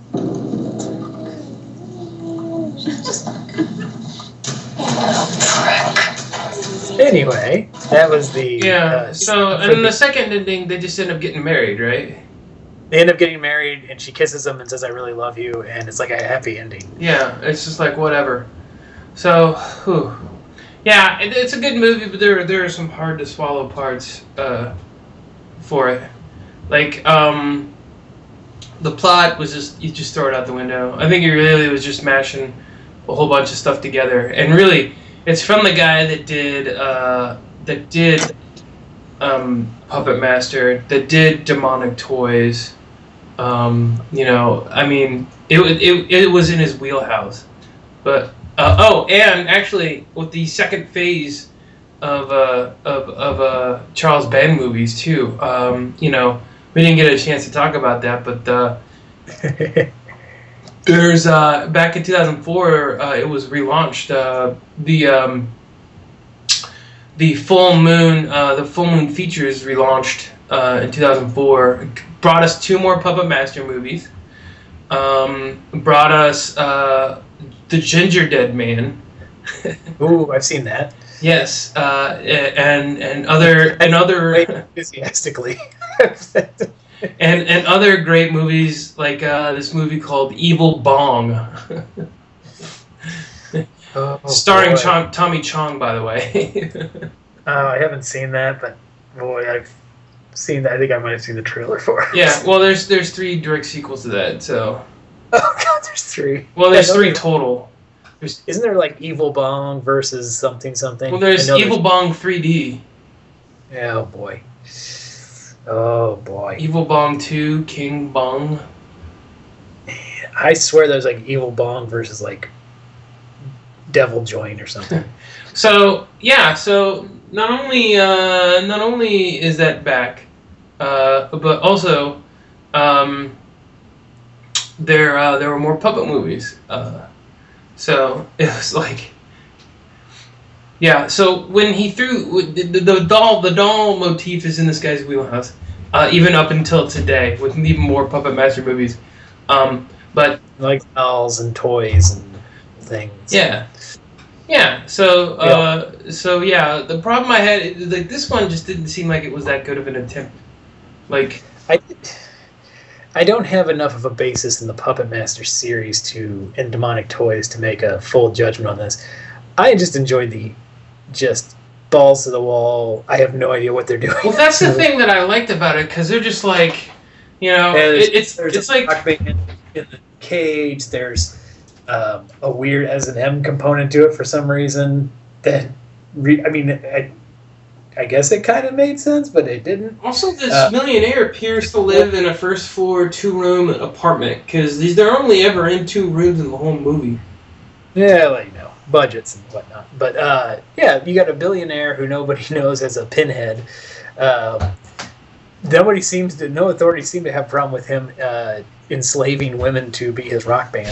Anyway, that was the Yeah. uh, So, and in the second ending, they just end up getting married, right? they end up getting married, and she kisses him and says, "I really love you," and it's like a happy ending. Yeah. It's just like whatever. So, whew. Yeah, it, it's a good movie, but there there are some hard to swallow parts uh, for it. Like, um, the plot was just you just throw it out the window. I think he really was just mashing a whole bunch of stuff together, and really, it's from the guy that did uh, that did um, Puppet Master, that did Demonic Toys. Um, you know, I mean, it it it was in his wheelhouse, but. Uh, oh, and actually, with the second phase of uh, of of uh, Charles Band movies too, um, you know, we didn't get a chance to talk about that, but uh, there's uh, back in two thousand four, uh, it was relaunched. Uh, the um, the Full Moon, uh, the Full Moon Features relaunched uh, in two thousand four. It brought us two more Puppet Master movies. Um, brought us. Uh, The Ginger Dead Man. Ooh, I've seen that. Yes, uh, and and other and other enthusiastically, and and other great movies like uh, this movie called Evil Bong, oh, starring boy. Chong, Tommy Chong, by the way. uh, I haven't seen that, but boy, I've seen that. I think I might have seen the trailer for it. Yeah, well, there's there's three direct sequels to that, so. Oh god, there's three. Well, there's I know three there- total. There's, Isn't there like Evil Bong versus something something? well, there's I know Evil Bong three D, Oh boy. Oh boy. Evil Bong two, King Bong. I swear there's like Evil Bong versus like Devil Joint or something. So yeah, so not only uh, not only is that back, uh, but also um, there uh, there were more puppet movies. Uh, so it was like, yeah. So when he threw the, the, the doll, the doll motif is in this guy's wheelhouse, uh, even up until today, with even more Puppet Master movies. Um, but Like dolls and toys and things. yeah. Yeah, so uh, so yeah, the problem I had is like this one just didn't seem like it was that good of an attempt. Like I, I don't have enough of a basis in the Puppet Master series to and Demonic Toys to make a full judgment on this. I just enjoyed the just balls to the wall. I have no idea what they're doing. well, that's the thing that I liked about it because they're just like, you know, There's- it, it's there's it's a like rock band in the cage. There's um, a weird S and M component to it for some reason. That re- I mean, I, I guess it kind of made sense, but it didn't. also this uh, millionaire appears to live in a first floor two room apartment because these they're only ever in two rooms in the whole movie. Yeah, well, you know, budgets and whatnot. But uh, yeah, you got a billionaire who nobody knows has a pinhead. Um, nobody seems to, no authorities seem to have a problem with him uh, enslaving women to be his rock band.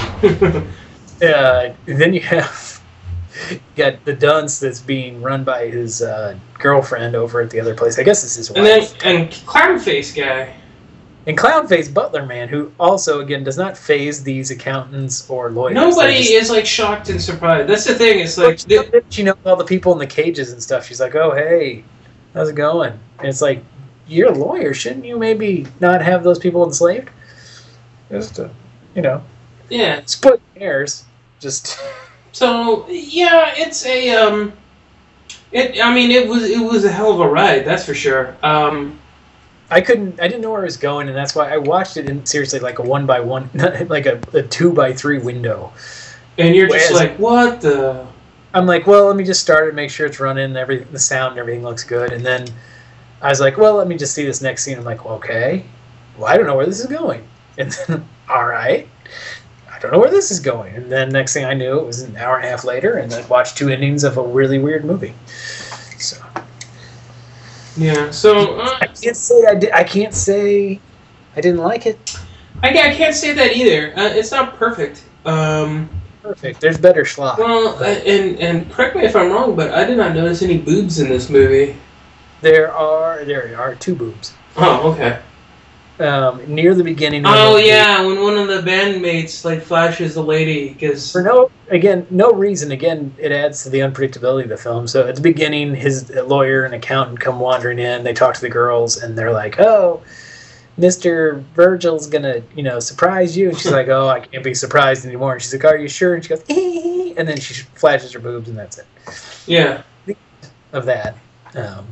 uh, and then you have you got the dunce that's being run by his uh, girlfriend over at the other place. I guess it's his wife. And then and Clownface guy. And Clownface Butler Man, who also, again, does not phase these accountants or lawyers. Nobody They're just- is like shocked and surprised. That's the thing. It's like But you know all the people in the cages and stuff. She's like, "Oh, hey, how's it going?" And it's like, you're a lawyer, shouldn't you maybe not have those people enslaved? Just to, you know, yeah. split hairs. Just So yeah, it's a um, it. I mean, it was it was a hell of a ride. That's for sure. Um, I couldn't, I didn't know where it was going, and that's why I watched it in seriously like a one by one, like a, a two by three window. And you're just Whereas- like, what the? I'm like, well, let me just start it, make sure it's running, every the sound and everything looks good, and then I was like, well, let me just see this next scene. I'm like, well, okay, well, I don't know where this is going, and then all right, I don't know where this is going, and then next thing I knew, it was an hour and a half later, and I watched two endings of a really weird movie. So Yeah. So uh, I can't say I did. I can't say I didn't like it. I, I can't say that either. Uh, it's not perfect. Um, Perfect. There's better schlock. well, uh, and and correct me if I'm wrong, but I did not notice any boobs in this movie. There are there are two boobs. Oh, okay. Um, near the beginning. Of Oh the- yeah, when one of the bandmates like flashes the lady because For no, again, no reason. Again, it adds to the unpredictability of the film. So at the beginning, his lawyer and accountant come wandering in. They talk to the girls, and they're like, "Oh, Mister Virgil's gonna, you know, surprise you." And she's like, "Oh, I can't be surprised anymore." And she's like, "Are you sure?" And she goes, "Ee," and then she flashes her boobs, and that's it. yeah. Of that. Um,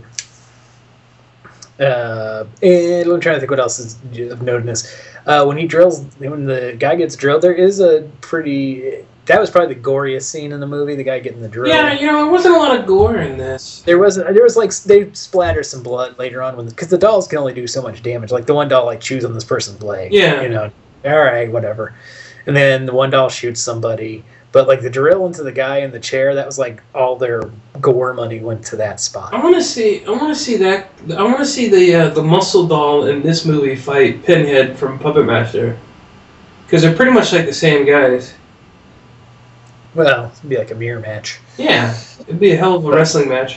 uh, and I'm trying to think what else is of note in this. Uh, when he drills, when the guy gets drilled, there is a pretty. That was probably the goriest scene in the movie. The guy getting the drill. Yeah, you know, there wasn't a lot of gore in this. There wasn't. There was like they splatter some blood later on when because the dolls can only do so much damage. Like the one doll like chews on this person's leg. Yeah. You know. All right, whatever. And then the one doll shoots somebody. But like the drill into the guy in the chair, that was like all their gore money went to that spot. I want to see. I want to see that. I want to see the uh, the muscle doll in this movie fight Pinhead from Puppet Master, because they're pretty much like the same guys. Well, it'd be like a mirror match. Yeah, it'd be a hell of a wrestling match.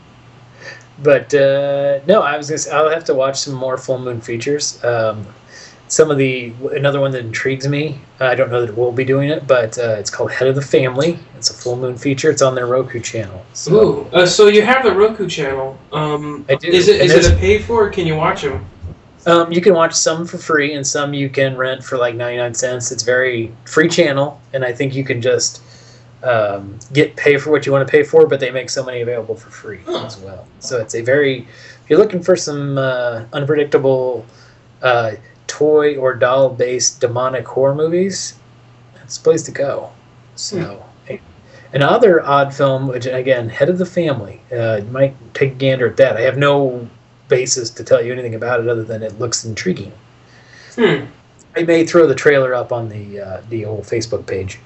But uh, no, I was gonna say, I'll have to watch some more Full Moon features. Um, some of the another one that intrigues me. I don't know that we'll be doing it, but uh, it's called Head of the Family. It's a Full Moon feature. It's on their Roku channel. So Ooh, uh, so you have the Roku channel. Um, I do. Is it And is it there's- a pay for? Or can you watch them? um, you can watch some for free, and some you can rent for like ninety-nine cents. It's very free channel, and I think you can just um, get pay for what you want to pay for, but they make so many available for free as well. So it's a very, if you're looking for some uh, unpredictable uh, toy or doll based demonic horror movies, that's the place to go. So a- another odd film, which again, Head of the Family, uh, you might take a gander at that. I have no basis to tell you anything about it other than it looks intriguing. Hmm. I may throw the trailer up on the uh, the old Facebook page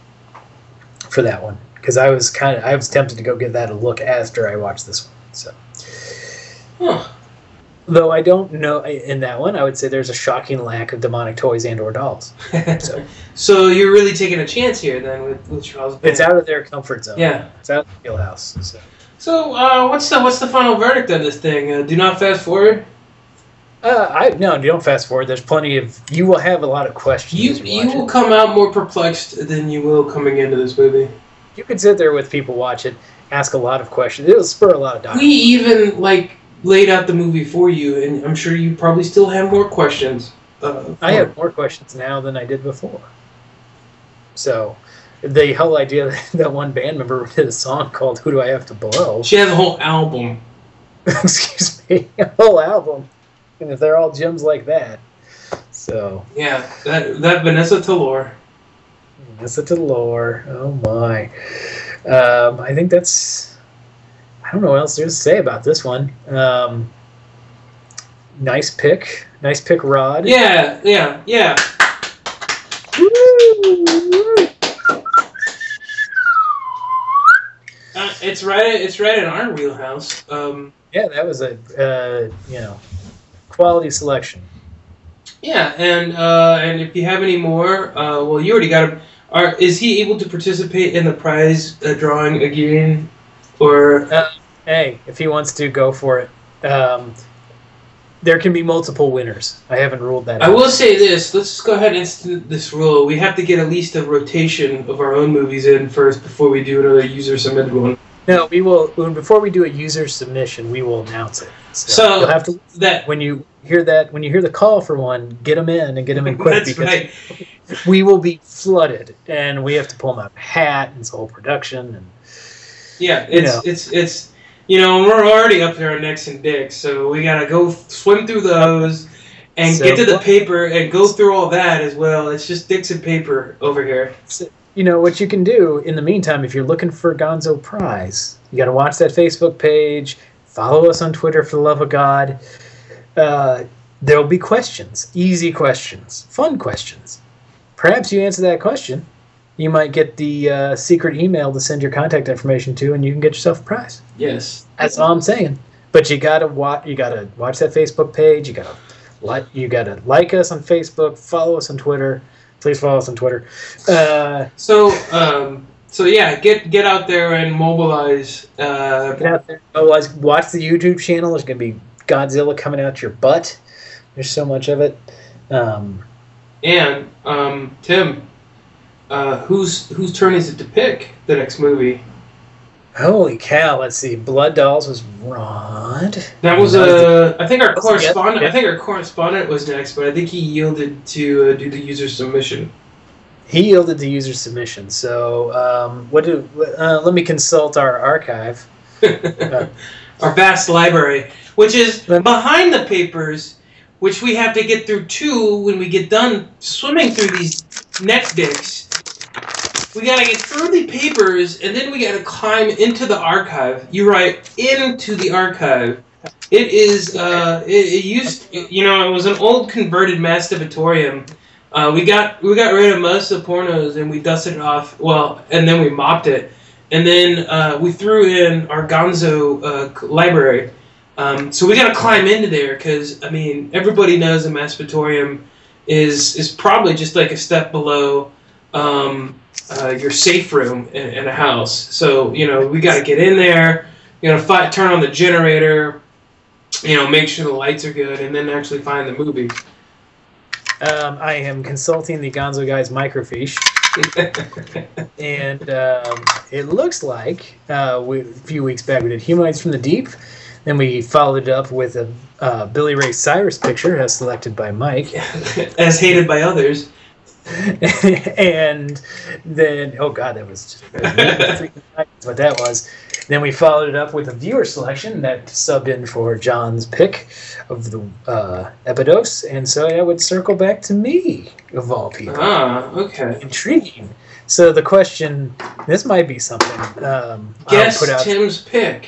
for that one because I was kind of I was tempted to go give that a look after I watched this one. So, Huh. though I don't know in that one, I would say there's a shocking lack of demonic toys and or dolls. So So you're really taking a chance here then with, with Charles Band. it's out of their comfort zone. Yeah. It's out of the wheelhouse. So. So uh, what's the what's the final verdict on this thing? Uh, do not fast forward. Uh, I no, you don't fast forward. There's plenty of. You will have a lot of questions. You as you you watch will it. come out more perplexed than you will coming into this movie. You could sit there with people, watch it, ask a lot of questions. It'll spur a lot of dialogue. We even like laid out the movie for you, and I'm sure you probably still have more questions. Uh, I have more questions now than I did before. So, the whole idea that one band member did a song called "Who Do I Have to Blow?" She has a whole album. Excuse me, a whole album, and if they're all gems like that, so Yeah, that that Vanessa Tallor. listen to the lore. Oh my! Um, I think that's. I don't know what else there's to say about this one. Um, nice pick, nice pick, Rod. Yeah, yeah, yeah. Woo! Uh, it's right. It's right in our wheelhouse. Um, Yeah, that was a uh, you know quality selection. yeah, and uh, and if you have any more, uh, well, you already got him. Are is he able to participate in the prize uh, drawing again, or? Uh, hey, if he wants to, go for it. Um, there can be multiple winners. I haven't ruled that I out. will say this. Let's just go ahead and institute this rule. We have to get at least a rotation of our own movies in first before we do another user submitted one. No, we will. When, before we do a user submission, we will announce it. So, So, you'll have to that when you hear that when you hear the call for one, get them in and get them in quick that's because right. we will be flooded and we have to pull them out of a hat and it's a whole production and Yeah, You it's know. it's it's you know we're already up to our necks and dicks, so we gotta go f- swim through those and So- get to the paper and go through all that as well. It's just dicks and paper over here. you know what you can do in the meantime, if you're looking for Gonzo Prize, you got to watch that Facebook page, follow us on Twitter for the love of God. Uh, there'll be questions, easy questions, fun questions. Perhaps you answer that question, you might get the uh, secret email to send your contact information to, and you can get yourself a prize. Yes, that's all I'm saying. But you gotta watch. You gotta watch that Facebook page. You gotta like. You gotta like us on Facebook. Follow us on Twitter. Please follow us on Twitter. Uh, so, um, so yeah, get get out there and mobilize. Uh, get out there. Otherwise, watch the YouTube channel. There's gonna be Godzilla coming out your butt. There's so much of it. Um, and um, Tim, uh, whose whose turn is it to pick the next movie? Holy cow! Let's see. Blood Dolls was Rod. That was a. Uh, I think our Was it correspondent. yet? I think our correspondent was next, but I think he yielded to uh, do the user submission. He yielded to user submission. So, um, what do? Uh, let me consult our archive. uh, Our vast library, which is behind the papers, which we have to get through too when we get done swimming through these neck dicks. We gotta get through the papers, and then we gotta climb into the archive. You're right, into the archive. It is, uh, it, it used, you know, it was an old converted masturbatorium. Uh, we got we got rid of most of the pornos, and we dusted it off, well, and then we mopped it. And then uh, we threw in our Gonzo uh, library. Um, so we gotta climb into there, because, I mean, everybody knows the masturbatorium is, is probably just like a step below, um... Uh, your safe room in, in a house. So, you know, we got to get in there, you know, fi- turn on the generator, you know, make sure the lights are good, and then actually find the movie. Um, I am consulting the Gonzo Guys microfiche. And um, it looks like uh, we, a few weeks back we did Humanoids from the Deep. Then we followed it up with a uh, Billy Ray Cyrus picture as selected by Mike. As hated by others. And then, oh god, that was just that's what that was. Then we followed it up with a viewer selection that subbed in for John's pick of the uh, Epidos, and so that would circle back to me, of all people. Ah, okay. Intriguing. So the question, this might be something. Um, Guess I'll put out, Tim's pick.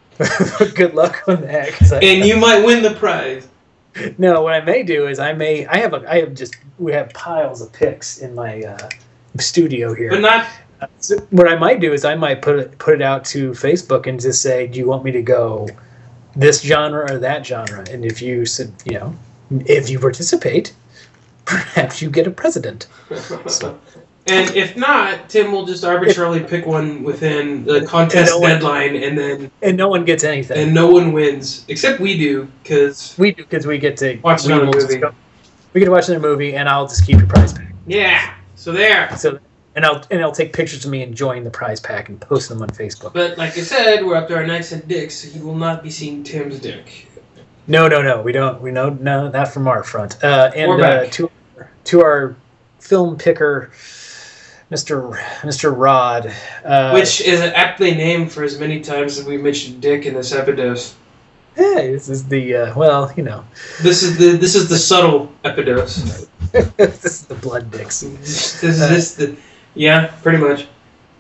Good luck on that. 'Cause I, And you might win the prize. No, what I may do is I may I have a I have just we have piles of picks in my uh, studio here. But not. Uh, so what I might do is I might put it put it out to Facebook and just say, do you want me to go this genre or that genre? And if you said, you know, if you participate, perhaps you get a president. So. And if not, Tim will just arbitrarily pick one within the contest and no one, deadline, and then and no one gets anything, and no one wins except we do, because we do because we get to watch we another will just movie. Go, we get to watch another movie, and I'll just keep your prize pack. Yeah. So there. So and I'll and I'll take pictures of me enjoying the prize pack and post them on Facebook. But like I said, we're up to our necks and dicks, so you will not be seeing Tim's dick. No, no, no. We don't. We know no, not from our front. Uh, and Or uh, back. to to our film picker, Mister Mister Rod, uh, Which is aptly named for as many times as we mentioned dick in this epidose. Hey, this is the uh, well, you know, This is the this is the subtle epidose. this is the blood dicks. This is this the yeah, pretty much.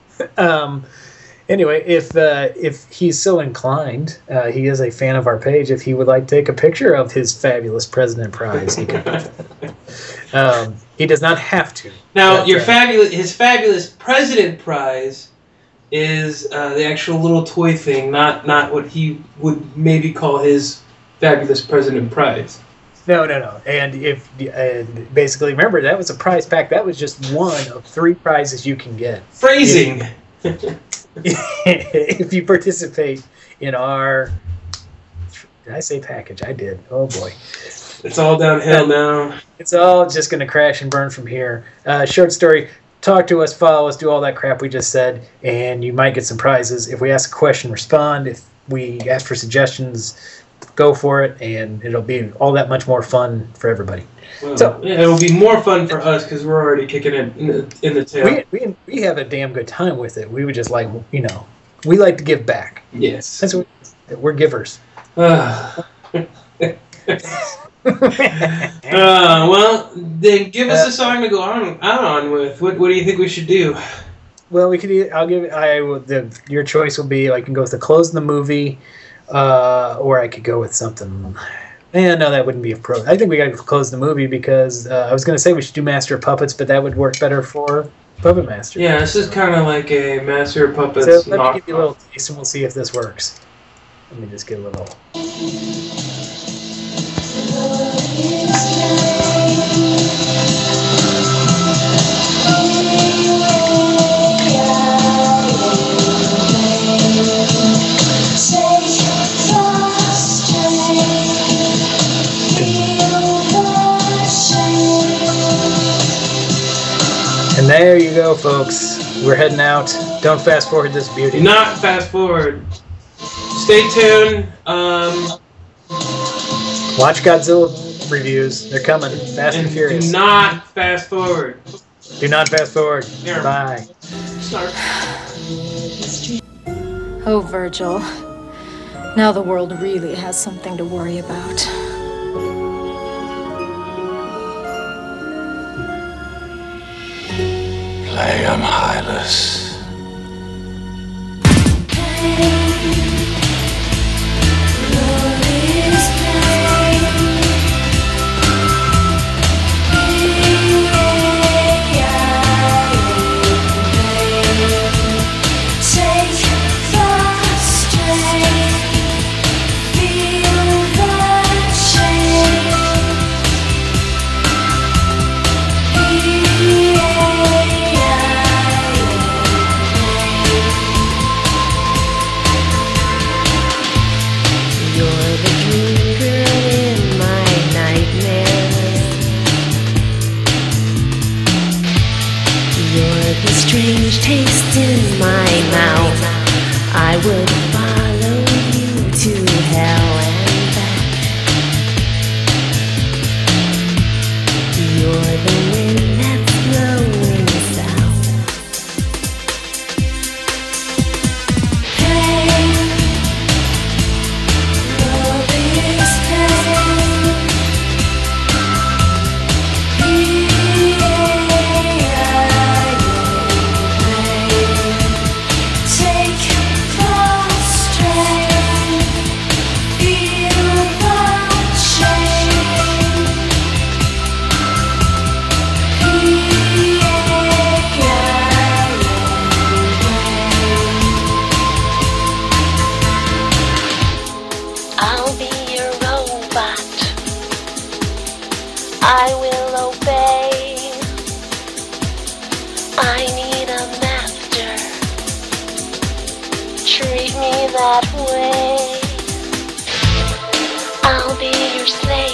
Um. Anyway, if uh, if he's so inclined, uh, he is a fan of our page. If he would like to take a picture of his fabulous president prize, he could. um, he does not have to. Now, but, your uh, fabulous his fabulous president prize is uh, the actual little toy thing, not not what he would maybe call his fabulous president prize. No, no, no. And if and basically, remember that was a prize pack. That was just one of three prizes you can get. Phrasing. If, if you participate in our, did I say package? I did. Oh boy. It's all downhill now. It's all just going to crash and burn from here. Uh, short story. Talk to us, follow us, do all that crap we just said, and you might get some prizes. If we ask a question, respond. If we ask for suggestions, go for it, and it'll be all that much more fun for everybody. Well, So- yeah, it'll be more fun for us because we're already kicking it in the, in the tail. We, we we have a damn good time with it. We would just like, you know, we like to give back. Yes. That's what we're givers. Uh, Uh, well, then give us a song to go on out on with. What What do you think we should do? Well, we could. Either, I'll give. I will. The, your choice will be. I can go with the close of the movie, uh, or I could go with something. And no, that wouldn't be a pro. I think we got to close the movie because uh, I was going to say we should do Master of Puppets, but that would work better for Puppet Master. Yeah, this is kind of like a Master of Puppets. So let me give you a little taste, and we'll see if this works. Let me just get a little. And there you go, folks. We're heading out. Don't fast forward this beauty. Do not fast forward. Stay tuned. Um, Watch Godzilla reviews. They're coming. Fast and, and Furious. Do not fast forward. Do not fast forward. Here. Bye. Start. Oh, Virgil. Now the world really has something to worry about. I am Hylas. Strange taste in my mouth. I would follow you to hell and back. You're the wind that's blowing south. Pain, love is pain. I will obey. I need a master. Treat me that way. I'll be your slave.